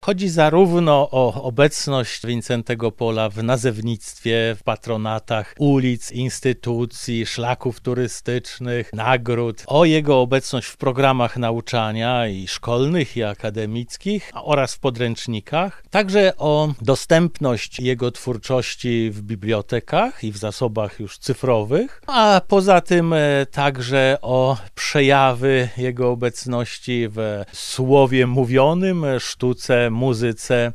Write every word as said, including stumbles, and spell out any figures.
Chodzi zarówno o obecność Wincentego Pola w nazewnictwie, w patronatach ulic, instytucji, szlaków turystycznych, nagród, o jego obecność w programach nauczania i szkolnych, i akademickich oraz w podręcznikach, także o dostępność jego twórczości w bibliotekach i w zasobach już cyfrowych, a poza tym także o przejawy jego obecności w słowie mówionym, sztuce, muzyce